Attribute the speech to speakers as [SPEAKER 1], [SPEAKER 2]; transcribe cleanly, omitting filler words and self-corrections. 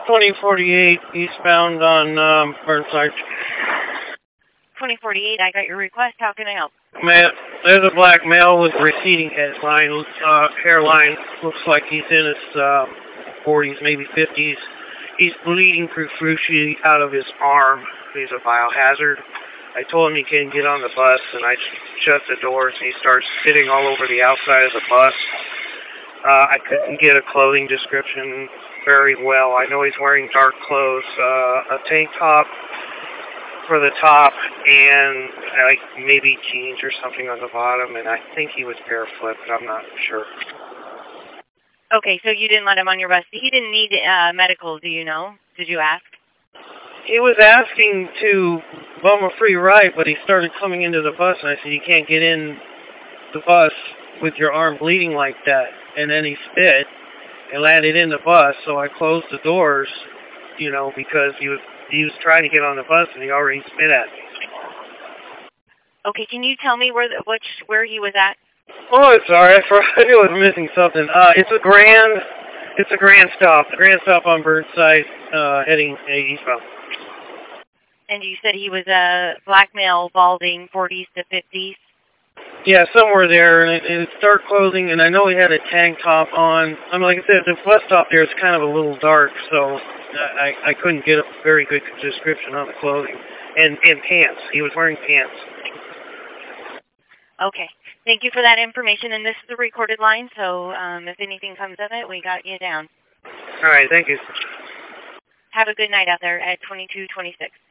[SPEAKER 1] 2048 eastbound on Burnside.
[SPEAKER 2] 2048, I got your request. How can I help?
[SPEAKER 1] There's a black male with receding hairline. Looks like he's in his 40s, maybe 50s. He's bleeding profusely out of his arm. He's a biohazard. I told him he couldn't get on the bus, and I shut the doors, and he starts spitting all over the outside of the bus. I couldn't get a clothing description very well. I know he's wearing dark clothes, a tank top for the top, and like maybe jeans or something on the bottom, and I think he was barefoot, but I'm not sure.
[SPEAKER 2] Okay, so you didn't let him on your bus. He didn't need medical, do you know? Did you ask?
[SPEAKER 1] He was asking to bum a free ride, but he started coming into the bus, and I said, you can't get in the bus with your arm bleeding like that. And then he spit and landed in the bus, so I closed the doors, you know, because he was trying to get on the bus, and he already spit at me.
[SPEAKER 2] Okay, can you tell me where he was at?
[SPEAKER 1] Oh, sorry, I was missing something. It's a grand stop. The grand stop on Burnside, heading eastbound.
[SPEAKER 2] And you said he was a black male, balding, 40s to 50s?
[SPEAKER 1] Yeah, somewhere there, and it's dark clothing, and I know he had a tank top on. I mean, like I said, the bus stop there is kind of a little dark, so I couldn't get a very good description on the clothing. And pants. He was wearing pants.
[SPEAKER 2] Okay. Thank you for that information, and this is a recorded line, so if anything comes of it, we got you down.
[SPEAKER 1] All right, thank you.
[SPEAKER 2] Have a good night out there at 2226.